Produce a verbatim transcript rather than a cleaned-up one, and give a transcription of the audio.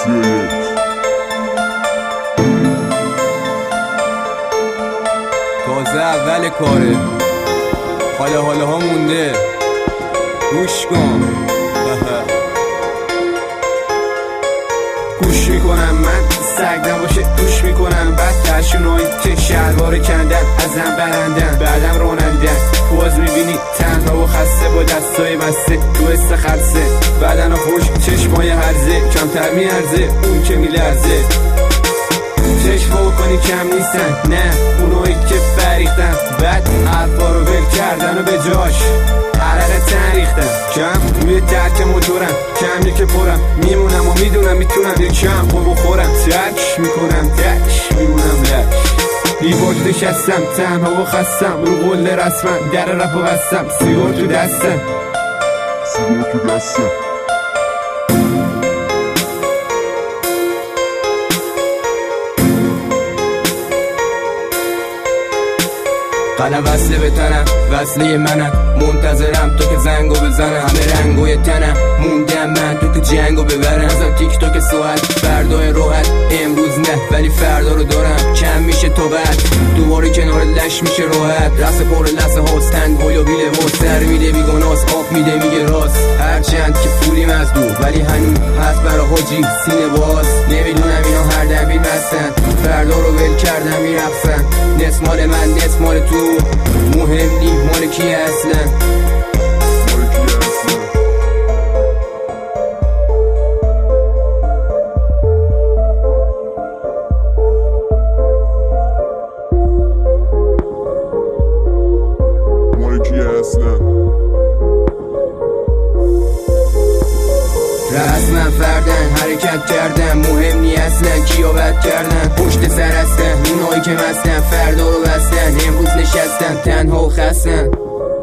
تازه اول کاره، حالا حالا ها مونده، گوش کن. گوش میکنم من سگ نباشه گوش میکنم بدترشون هایی که شلوار کندن ازم برندن بعدم رانندن. باز میبینی تنها و خسته با دستای بسته تو استخلصه بدن خوش چشمای هرزه کمتر میارزه اون که میلرزه. چشما کنی کم نیستن نه اونایی که فریختن بعد حرفا رو ول کردن و به جاش عرق تن ریختن. کم روی درک موتورم کمی که پرم میمونم و میدونم میتونم یک کم خب بخورم تک میکنم تک میمونم لک بیباک نشستم تنها و خستم رو قول رسمم در رپ و بستم سیگار تو دستم سیگار تو دستم قلم وصله به تنم وصله منم منتظرم تو که زنگو بزنم همه رنگوی تنم موندم من تو که جنگو ببرم ازم تیک توک ساعت فردای راحت امروز نه ولی فردا رو دارم کم میشه تو بعد دوباره کنار لش میشه راحت رس پر لسه هاستن بالا بیله باز سر میده بیگناس آب میده میگه راست هرچند که پولیم از دور ولی هنوز هست برا حاجی سینه باز نمیدونم اینا هر دبیل بستن فردا رو ول کردن میرقصن نصف مال من نصف مال تو مهم نی مال کی اصلا رسما فردن حرکت کردن مهم نی اصلا کیا بد کردن پشت سر هستن اونایی که مستن فردا رو بستن امروز نشستن تنها و خستن